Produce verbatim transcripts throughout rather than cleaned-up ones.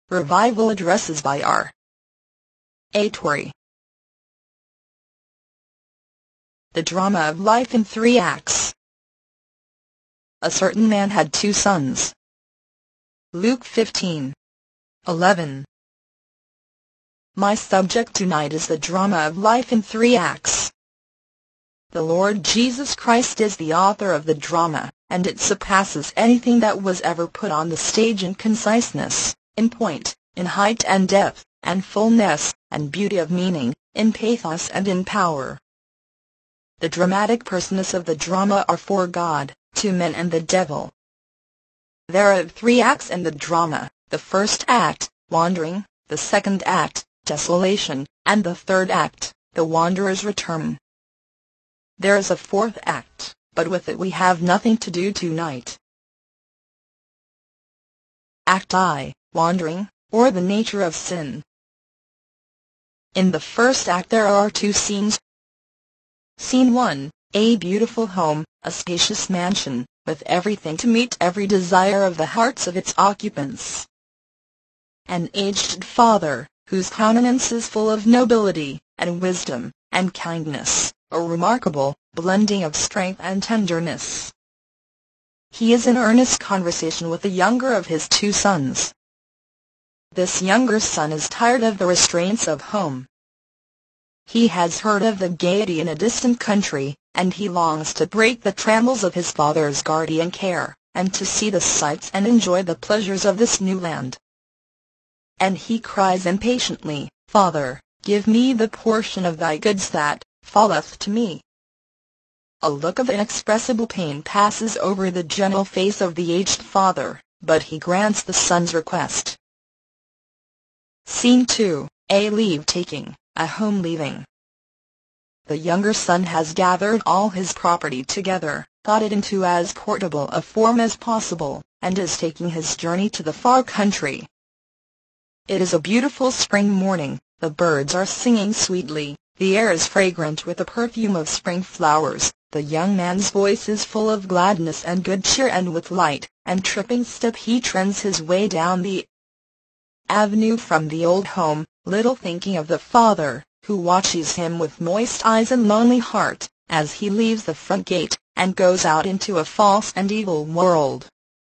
Revival addresses by R A Torrey. The drama of life in three acts. A certain man had two sons. Luke fifteen eleven. My subject tonight is the drama of life in three acts. The Lord Jesus Christ is the author of the drama, and it surpasses anything that was ever put on the stage in conciseness, in point, in height and depth, and fullness, and beauty of meaning, in pathos and in power. The dramatic persons of the drama are four: God, two men and the devil. There are three acts in the drama: the first act, wandering; the second act, desolation; and the third act, the wanderer's return. There is a fourth act, but with it we have nothing to do tonight. Act I, Wandering, or the nature of sin. In the first act there are two scenes. Scene one, a beautiful home, a spacious mansion, with everything to meet every desire of the hearts of its occupants. An aged father, whose countenance is full of nobility, and wisdom, and kindness, a remarkable blending of strength and tenderness. He is in earnest conversation with the younger of his two sons. This younger son is tired of the restraints of home. He has heard of the gaiety in a distant country, and he longs to break the trammels of his father's guardian care, and to see the sights and enjoy the pleasures of this new land. And he cries impatiently, "Father, give me the portion of thy goods that falleth to me." A look of inexpressible pain passes over the gentle face of the aged father, but he grants the son's request. Scene two, a leave-taking, a home-leaving. The younger son has gathered all his property together, got it into as portable a form as possible, and is taking his journey to the far country. It is a beautiful spring morning, the birds are singing sweetly, the air is fragrant with the perfume of spring flowers, the young man's voice is full of gladness and good cheer, and with light and tripping step he trends his way down the avenue from the old home, little thinking of the father, who watches him with moist eyes and lonely heart, as he leaves the front gate, and goes out into a false and evil world.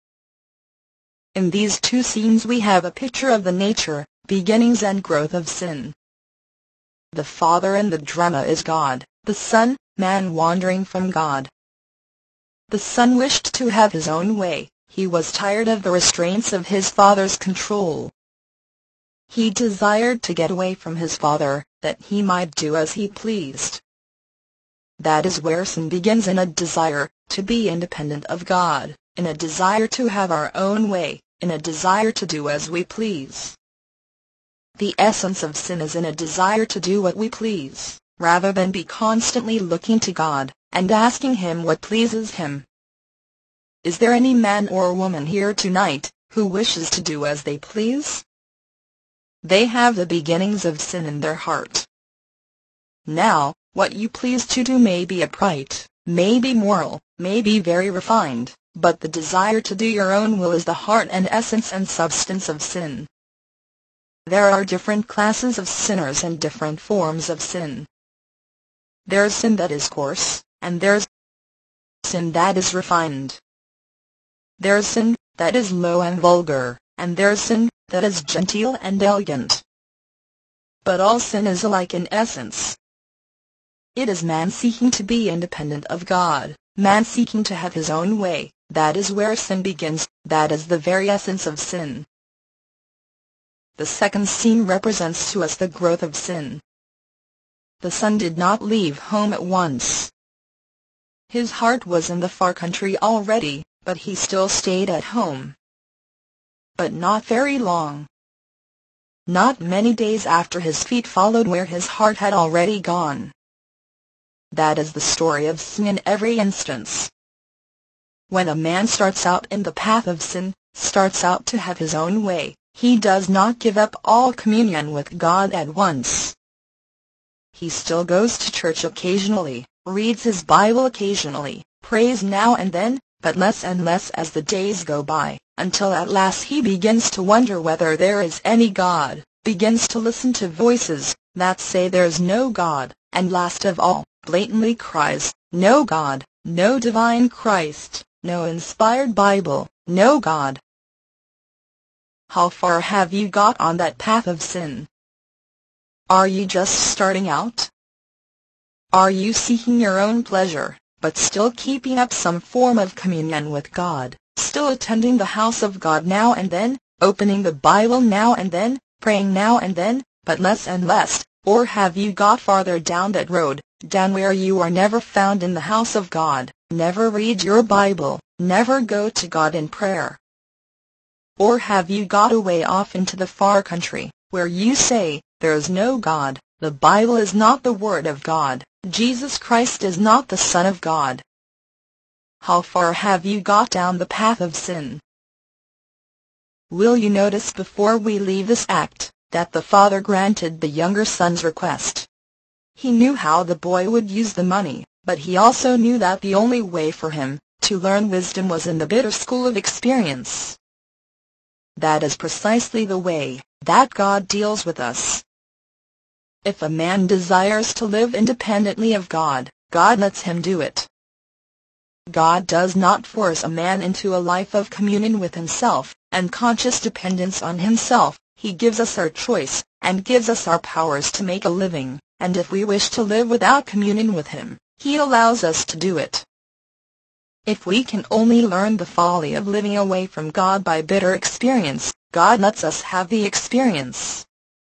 In these two scenes we have a picture of the nature, beginnings and growth of sin. The father in the drama is God, the son, man wandering from God. The son wished to have his own way, he was tired of the restraints of his father's control. He desired to get away from his father, that he might do as he pleased. That is where sin begins, in a desire to be independent of God, in a desire to have our own way, in a desire to do as we please. The essence of sin is in a desire to do what we please, rather than be constantly looking to God, and asking Him what pleases Him. Is there any man or woman here tonight, who wishes to do as they please? They have the beginnings of sin in their heart. Now, what you please to do may be upright, may be moral, may be very refined, but the desire to do your own will is the heart and essence and substance of sin. There are different classes of sinners and different forms of sin. There's sin that is coarse, and there's sin that is refined. There's sin that is low and vulgar, and there's sin that is genteel and elegant. But all sin is alike in essence. It is man seeking to be independent of God, man seeking to have his own way. That is where sin begins, that is the very essence of sin. The second scene represents to us the growth of sin. The son did not leave home at once. His heart was in the far country already, but he still stayed at home. But not very long. Not many days after his feet followed where his heart had already gone. That is the story of sin in every instance. When a man starts out in the path of sin, starts out to have his own way, he does not give up all communion with God at once. He still goes to church occasionally, reads his Bible occasionally, prays now and then, but less and less as the days go by, until at last he begins to wonder whether there is any God, begins to listen to voices that say there's no God, and last of all, blatantly cries, "No God, no divine Christ, no inspired Bible, no God." How far have you got on that path of sin? Are you just starting out? Are you seeking your own pleasure, but still keeping up some form of communion with God, still attending the house of God now and then, opening the Bible now and then, praying now and then, but less and less? Or have you got farther down that road, down where you are never found in the house of God, never read your Bible, never go to God in prayer? Or have you got away off into the far country, where you say, there is no God, the Bible is not the Word of God, Jesus Christ is not the Son of God? How far have you got down the path of sin? Will you notice before we leave this act, that the father granted the younger son's request? He knew how the boy would use the money, but he also knew that the only way for him to learn wisdom was in the bitter school of experience. That is precisely the way that God deals with us. If a man desires to live independently of God, God lets him do it. God does not force a man into a life of communion with himself, and conscious dependence on himself. He gives us our choice, and gives us our powers to make a living, and if we wish to live without communion with Him, He allows us to do it. If we can only learn the folly of living away from God by bitter experience, God lets us have the experience.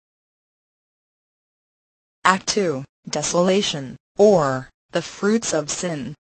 Act two, Desolation, or the Fruits of Sin.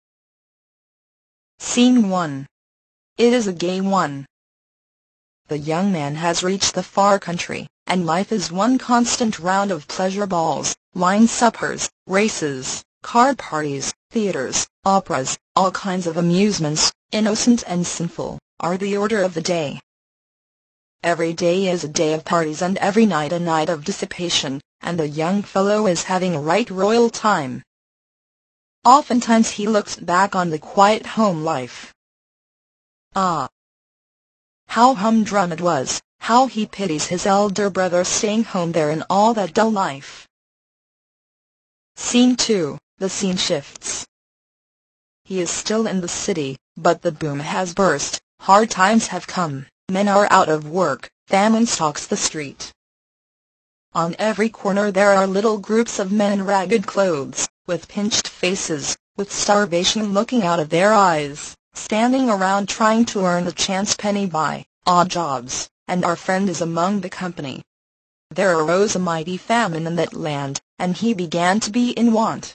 Scene one. It is a gay one. The young man has reached the far country, and life is one constant round of pleasure balls, wine suppers, races, card parties, theaters, operas, all kinds of amusements, innocent and sinful, are the order of the day. Every day is a day of parties and every night a night of dissipation, and the young fellow is having a right royal time. Oftentimes he looks back on the quiet home life. Ah! How humdrum it was, how he pities his elder brother staying home there in all that dull life. Scene two, the scene shifts. He is still in the city, but the boom has burst, hard times have come, men are out of work, famine stalks the street. On every corner there are little groups of men in ragged clothes, with pinched faces, with starvation looking out of their eyes, standing around trying to earn a chance penny by odd jobs, and our friend is among the company. There arose a mighty famine in that land, and he began to be in want.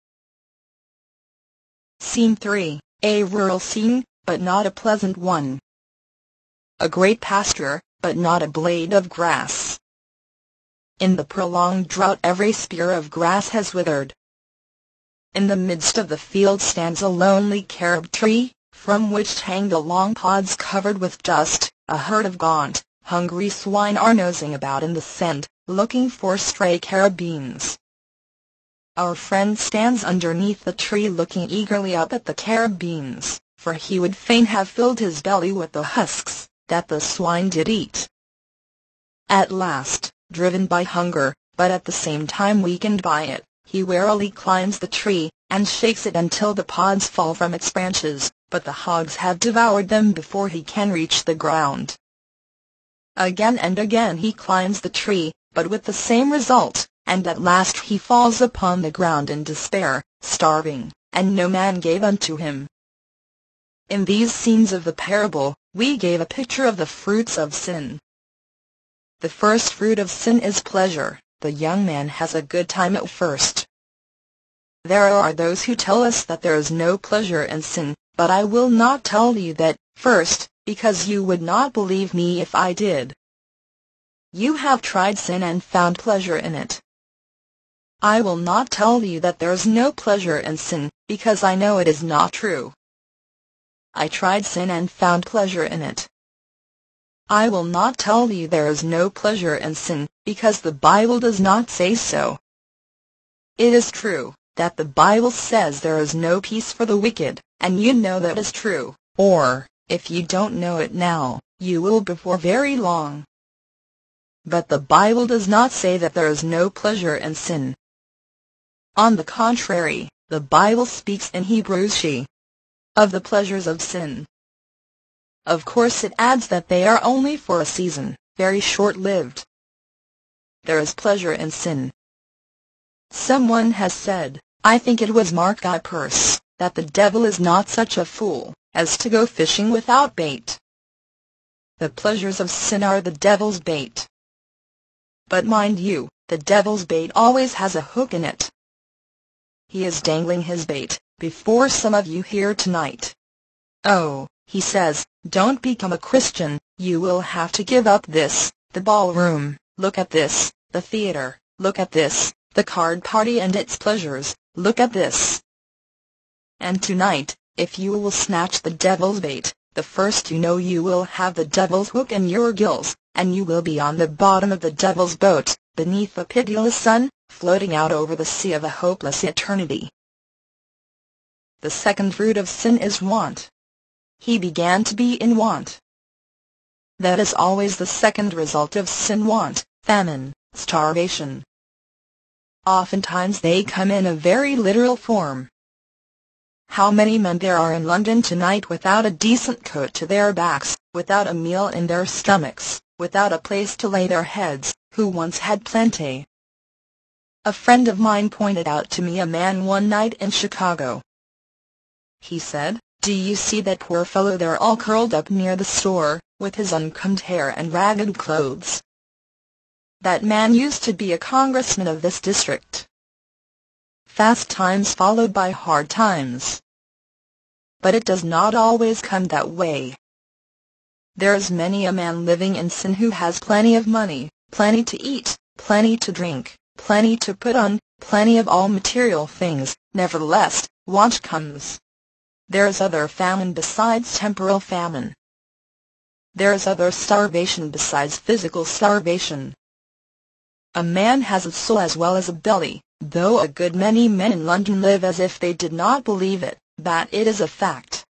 Scene three, a rural scene, but not a pleasant one. A great pasture, but not a blade of grass. In the prolonged drought every spear of grass has withered. In the midst of the field stands a lonely carob tree, from which hang the long pods covered with dust. A herd of gaunt, hungry swine are nosing about in the sand, looking for stray carob beans. Our friend stands underneath the tree looking eagerly up at the carob beans, for he would fain have filled his belly with the husks that the swine did eat. At last, driven by hunger, but at the same time weakened by it, he warily climbs the tree, and shakes it until the pods fall from its branches, but the hogs have devoured them before he can reach the ground. Again and again he climbs the tree, but with the same result, and at last he falls upon the ground in despair, starving, and no man gave unto him. In these scenes of the parable, we gave a picture of the fruits of sin. The first fruit of sin is pleasure. The young man has a good time at first. There are those who tell us that there is no pleasure in sin, but I will not tell you that, first, because you would not believe me if I did. You have tried sin and found pleasure in it. I will not tell you that there is no pleasure in sin, because I know it is not true. I tried sin and found pleasure in it. I will not tell you there is no pleasure in sin, because the Bible does not say so. It is true that the Bible says there is no peace for the wicked, and you know that is true, or, if you don't know it now, you will before very long. But the Bible does not say that there is no pleasure in sin. On the contrary, the Bible speaks in Hebrews she of the pleasures of sin. Of course it adds that they are only for a season, very short-lived. There is pleasure in sin. Someone has said, I think it was Mark Pearse, that the devil is not such a fool as to go fishing without bait. The pleasures of sin are the devil's bait. But mind you, the devil's bait always has a hook in it. He is dangling his bait before some of you here tonight. Oh, he says, don't become a Christian, you will have to give up this, the ballroom, look at this, the theater, look at this, the card party and its pleasures, look at this. And tonight, if you will snatch the devil's bait, the first you know you will have the devil's hook in your gills, and you will be on the bottom of the devil's boat, beneath the pitiless sun, floating out over the sea of a hopeless eternity. The second fruit of sin is want. He began to be in want. That is always the second result of sin: want, famine, starvation. Oftentimes they come in a very literal form. How many men there are in London tonight without a decent coat to their backs, without a meal in their stomachs, without a place to lay their heads, who once had plenty. A friend of mine pointed out to me a man one night in Chicago. He said, do you see that poor fellow there all curled up near the store, with his uncombed hair and ragged clothes? That man used to be a congressman of this district. Fast times followed by hard times. But it does not always come that way. There is many a man living in sin who has plenty of money, plenty to eat, plenty to drink, plenty to put on, plenty of all material things, nevertheless, want comes. There is other famine besides temporal famine. There is other starvation besides physical starvation. A man has a soul as well as a belly, though a good many men in London live as if they did not believe it, that it is a fact.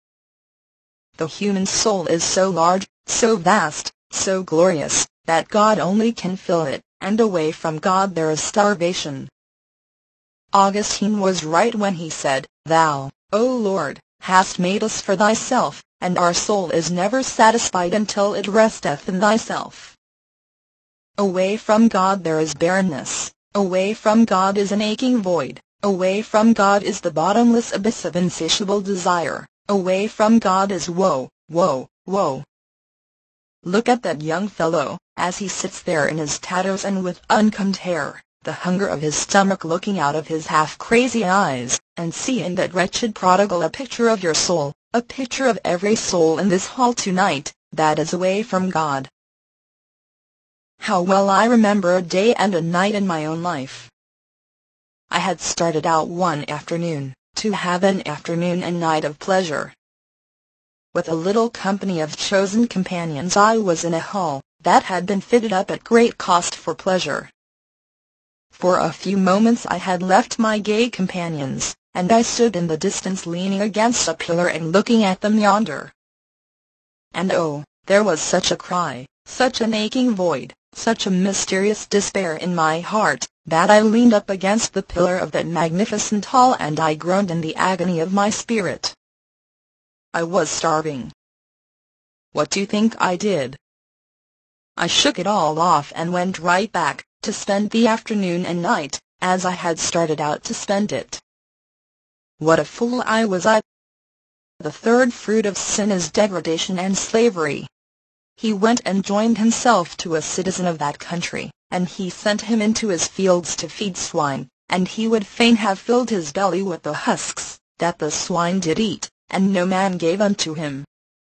The human soul is so large, so vast, so glorious, that God only can fill it, and away from God there is starvation. Augustine was right when he said, Thou, O Lord, hast made us for thyself, and our soul is never satisfied until it resteth in thyself. Away from God there is barrenness, away from God is an aching void, away from God is the bottomless abyss of insatiable desire, away from God is woe, woe, woe. Look at that young fellow, as he sits there in his tatters and with uncombed hair, the hunger of his stomach looking out of his half-crazy eyes, and see in that wretched prodigal a picture of your soul, a picture of every soul in this hall tonight, that is away from God. How well I remember a day and a night in my own life. I had started out one afternoon, to have an afternoon and night of pleasure. With a little company of chosen companions I was in a hall, that had been fitted up at great cost for pleasure. For a few moments I had left my gay companions, and I stood in the distance leaning against a pillar and looking at them yonder. And oh, there was such a cry, such an aching void, such a mysterious despair in my heart, that I leaned up against the pillar of that magnificent hall and I groaned in the agony of my spirit. I was starving. What do you think I did? I shook it all off and went right back, to spend the afternoon and night, as I had started out to spend it. What a fool I was! I. The third fruit of sin is degradation and slavery. He went and joined himself to a citizen of that country, and he sent him into his fields to feed swine, and he would fain have filled his belly with the husks that the swine did eat, and no man gave unto him.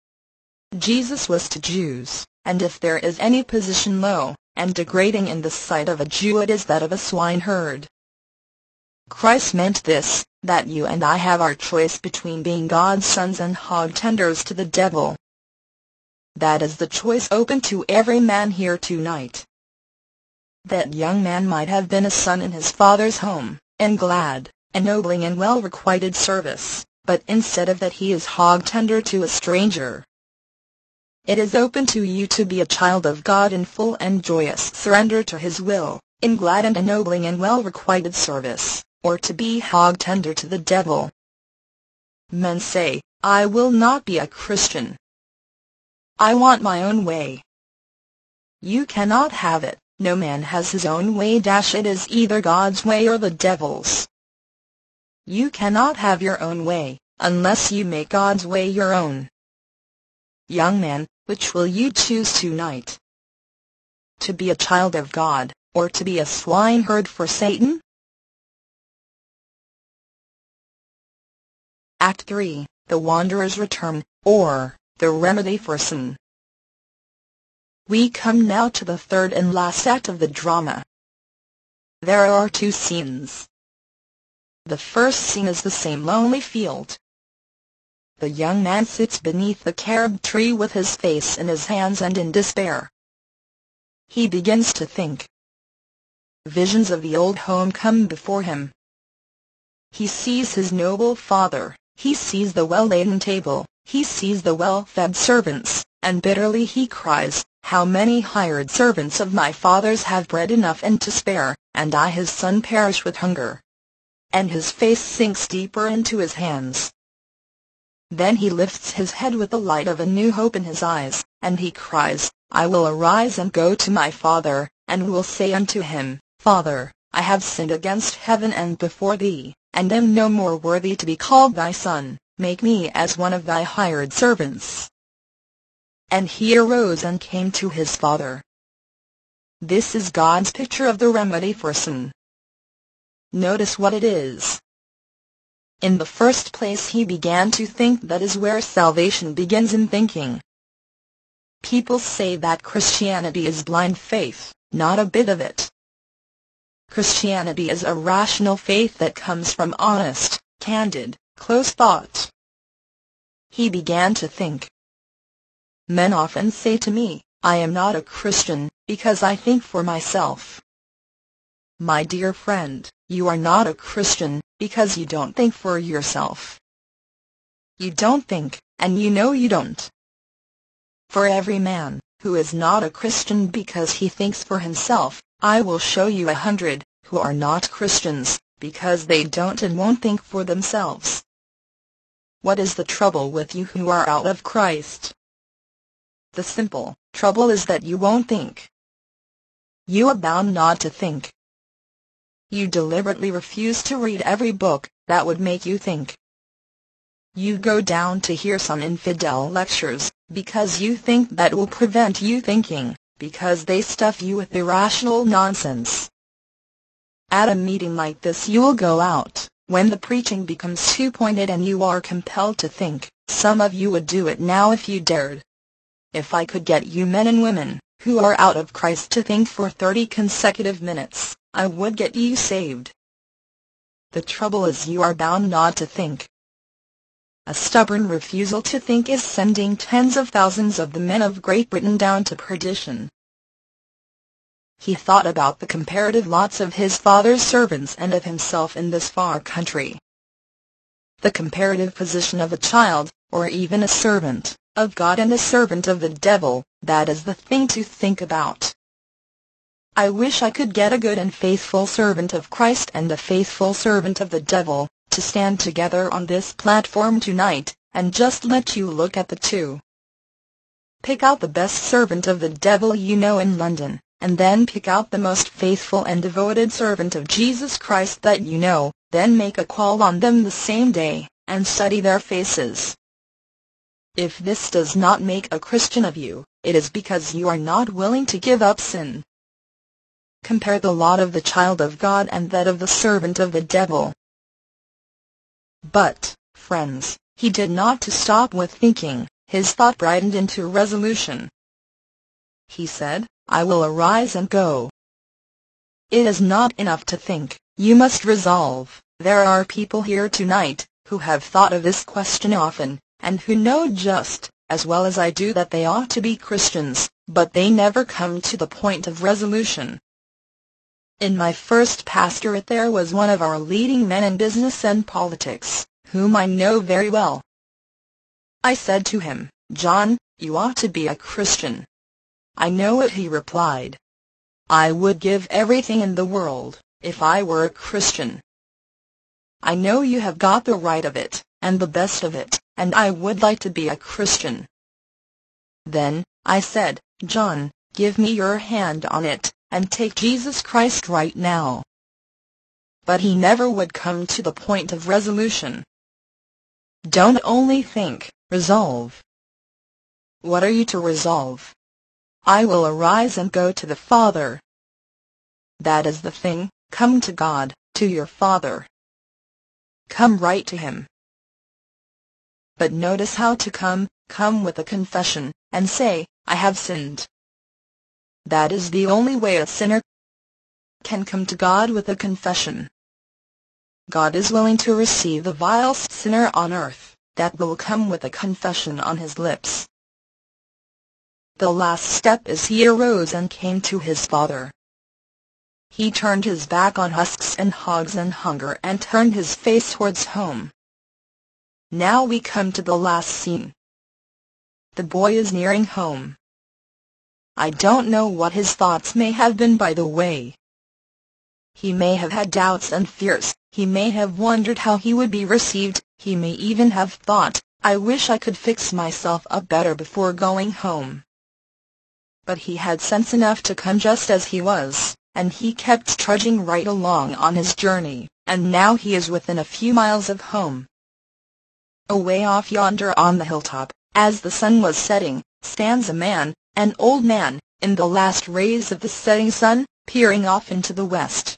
Jesus was to Jews, and if there is any position low and degrading in the sight of a Jew, it is that of a swineherd. Christ meant this, that you and I have our choice between being God's sons and hog-tenders to the devil. That is the choice open to every man here tonight. That young man might have been a son in his father's home, in glad, ennobling and well-requited service, but instead of that he is hog-tender to a stranger. It is open to you to be a child of God in full and joyous surrender to His will, in glad and ennobling and well-requited service, or to be hog-tender to the devil. Men say, I will not be a Christian. I want my own way. You cannot have it. No man has his own way. Dash it is either God's way or the devil's. You cannot have your own way, unless you make God's way your own. Young man, which will you choose tonight? To be a child of God, or to be a swineherd for Satan? Act three, The Wanderer's Return, or, The Remedy for Sin. We come now to the third and last act of the drama. There are two scenes. The first scene is the same lonely field. The young man sits beneath the carob tree with his face in his hands and in despair. He begins to think. Visions of the old home come before him. He sees his noble father, he sees the well-laden table, he sees the well-fed servants, and bitterly he cries, how many hired servants of my father's have bread enough and to spare, and I his son perish with hunger. And his face sinks deeper into his hands. Then he lifts his head with the light of a new hope in his eyes, and he cries, I will arise and go to my father, and will say unto him, Father, I have sinned against heaven and before thee, and am no more worthy to be called thy son, make me as one of thy hired servants. And he arose and came to his father. This is God's picture of the remedy for sin. Notice what it is. In the first place he began to think. That is where salvation begins, in thinking. People say that Christianity is blind faith, not a bit of it. Christianity is a rational faith that comes from honest, candid, close thought. He began to think. Men often say to me, I am not a Christian, because I think for myself. My dear friend, you are not a Christian, because you don't think for yourself. You don't think, and you know you don't. For every man, who is not a Christian because he thinks for himself, I will show you a hundred, who are not Christians, because they don't and won't think for themselves. What is the trouble with you who are out of Christ? The simple trouble is that you won't think. You are bound not to think. You deliberately refuse to read every book that would make you think. You go down to hear some infidel lectures, because you think that will prevent you thinking, because they stuff you with irrational nonsense. At a meeting like this you will go out, when the preaching becomes too pointed and you are compelled to think. Some of you would do it now if you dared. If I could get you men and women, who are out of Christ, to think for thirty consecutive minutes, I would get you saved. The trouble is you are bound not to think. A stubborn refusal to think is sending tens of thousands of the men of Great Britain down to perdition. He thought about the comparative lots of his father's servants and of himself in this far country. The comparative position of a child, or even a servant, of God and a servant of the devil, that is the thing to think about. I wish I could get a good and faithful servant of Christ and a faithful servant of the devil, to stand together on this platform tonight, and just let you look at the two. Pick out the best servant of the devil you know in London, and then pick out the most faithful and devoted servant of Jesus Christ that you know, then make a call on them the same day, and study their faces. If this does not make a Christian of you, it is because you are not willing to give up sin. Compare the lot of the child of God and that of the servant of the devil. But, friends, he did not to stop with thinking. His thought brightened into resolution. He said, I will arise and go. It is not enough to think, you must resolve. There are people here tonight, who have thought of this question often, and who know just, as well as I do, that they ought to be Christians, but they never come to the point of resolution. In my first pastorate there was one of our leading men in business and politics, whom I know very well. I said to him, John, you ought to be a Christian." "I know it," he replied. "I would give everything in the world, if I were a Christian. I know you have got the right of it, and the best of it, and I would like to be a Christian." Then I said, "John, give me your hand on it, and take Jesus Christ right now." But he never would come to the point of resolution. Don't only think, resolve. What are you to resolve? "I will arise and go to the Father." That is the thing. Come to God, to your Father. Come right to Him. But notice how to come. Come with a confession, and say, "I have sinned." That is the only way a sinner can come to God, with a confession. God is willing to receive the vilest sinner on earth that will come with a confession on his lips. The last step is he arose and came to his Father. He turned his back on husks and hogs and hunger and turned his face towards home. Now we come to the last scene. The boy is nearing home. I don't know what his thoughts may have been by the way. He may have had doubts and fears, he may have wondered how he would be received, he may even have thought, "I wish I could fix myself up better before going home." But he had sense enough to come just as he was, and he kept trudging right along on his journey, and now he is within a few miles of home. Away off yonder on the hilltop, as the sun was setting, stands a man, an old man, in the last rays of the setting sun, peering off into the west.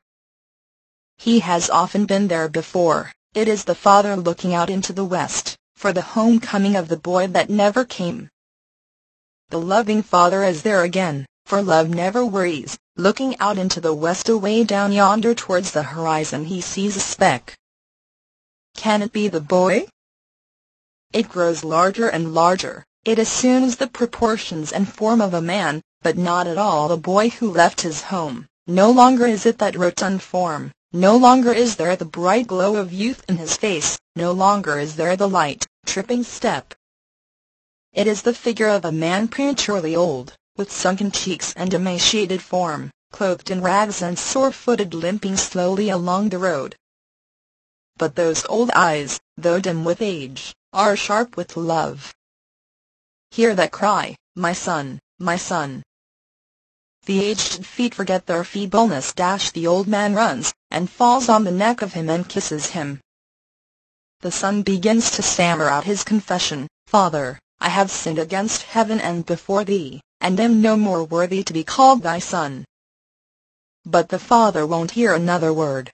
He has often been there before. It is the Father looking out into the west, for the homecoming of the boy that never came. The loving Father is there again, for love never worries. Looking out into the west, away down yonder towards the horizon, he sees a speck. Can it be the boy? It grows larger and larger. It assumes the proportions and form of a man, but not at all the boy who left his home. No longer is it that rotund form. No longer is there the bright glow of youth in his face. No longer is there the light, tripping step. It is the figure of a man prematurely old, with sunken cheeks and emaciated form, clothed in rags and sore-footed, limping slowly along the road. But those old eyes, though dim with age, are sharp with love. Hear that cry, "My son, my son." The aged feet forget their feebleness. Dash the old man runs, and falls on the neck of him and kisses him. The son begins to stammer out his confession, "Father, I have sinned against heaven and before thee, and am no more worthy to be called thy son." But the Father won't hear another word.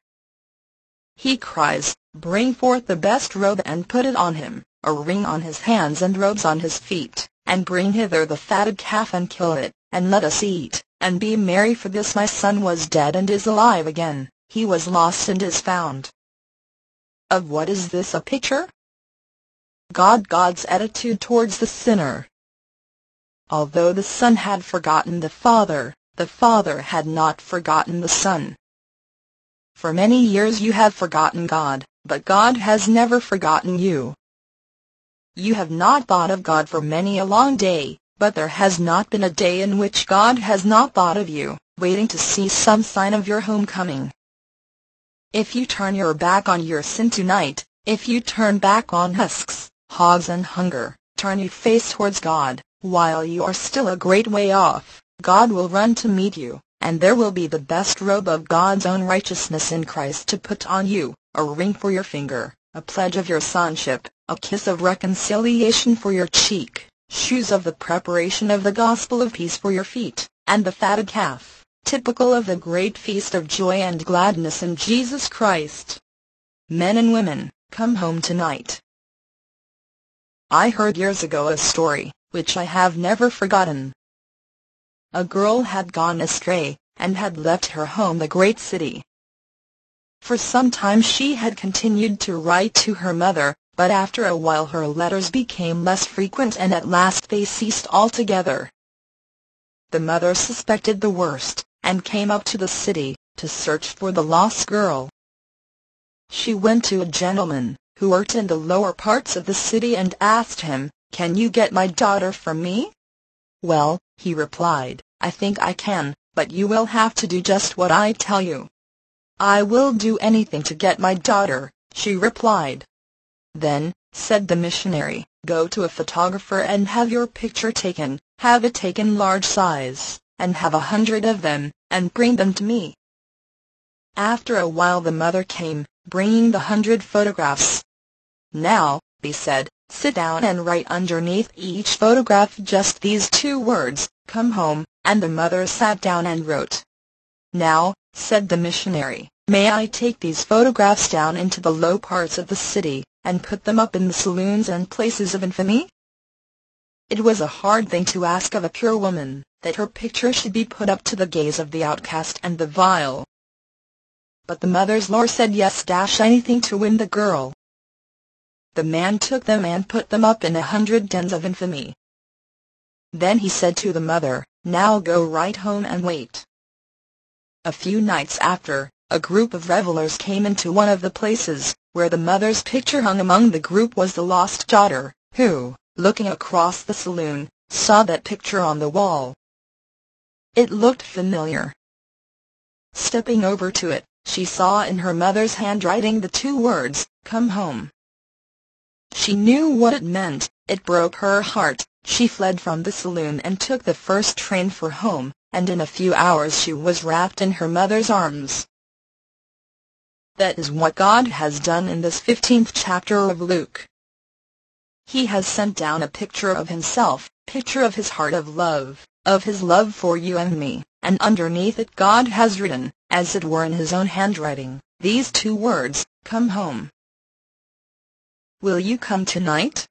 He cries, "Bring forth the best robe and put it on him, a ring on his hands and robes on his feet, and bring hither the fatted calf and kill it, and let us eat, and be merry, for this my son was dead and is alive again, he was lost and is found." Of what is this a picture? God, God's attitude towards the sinner. Although the Son had forgotten the Father, the Father had not forgotten the Son. For many years you have forgotten God, but God has never forgotten you. You have not thought of God for many a long day, but there has not been a day in which God has not thought of you, waiting to see some sign of your homecoming. If you turn your back on your sin tonight, if you turn back on husks, hogs and hunger, turn your face towards God, while you are still a great way off, God will run to meet you, and there will be the best robe of God's own righteousness in Christ to put on you, a ring for your finger, a pledge of your sonship, a kiss of reconciliation for your cheek, shoes of the preparation of the gospel of peace for your feet, and the fatted calf, typical of the great feast of joy and gladness in Jesus Christ. Men and women, come home tonight. I heard years ago a story, which I have never forgotten. A girl had gone astray, and had left her home, the great city. For some time she had continued to write to her mother, but after a while her letters became less frequent and at last they ceased altogether. The mother suspected the worst, and came up to the city, to search for the lost girl. She went to a gentleman, who worked in the lower parts of the city, and asked him, "Can you get my daughter for me?" "Well," he replied, "I think I can, but you will have to do just what I tell you." "I will do anything to get my daughter," she replied. "Then," said the missionary, "go to a photographer and have your picture taken, have it taken large size, and have a hundred of them, and bring them to me." After a while the mother came, bringing the hundred photographs. "Now," he said, "sit down and write underneath each photograph just these two words, 'Come home,'" and the mother sat down and wrote. "Now," said the missionary, "may I take these photographs down into the low parts of the city, and put them up in the saloons and places of infamy?" It was a hard thing to ask of a pure woman, that her picture should be put up to the gaze of the outcast and the vile. But the mother's Lord said yes dash anything to win the girl. The man took them and put them up in a hundred dens of infamy. Then he said to the mother, "Now go right home and wait." A few nights after, a group of revelers came into one of the places, where the mother's picture hung. Among the group was the lost daughter, who, looking across the saloon, saw that picture on the wall. It looked familiar. Stepping over to it, she saw in her mother's handwriting the two words, "Come home." She knew what it meant. It broke her heart. She fled from the saloon and took the first train for home, and in a few hours she was wrapped in her mother's arms. That is what God has done in this fifteenth chapter of Luke. He has sent down a picture of himself, picture of his heart of love, of his love for you and me, and underneath it God has written, as it were in his own handwriting, these two words, "Come home." Will you come tonight?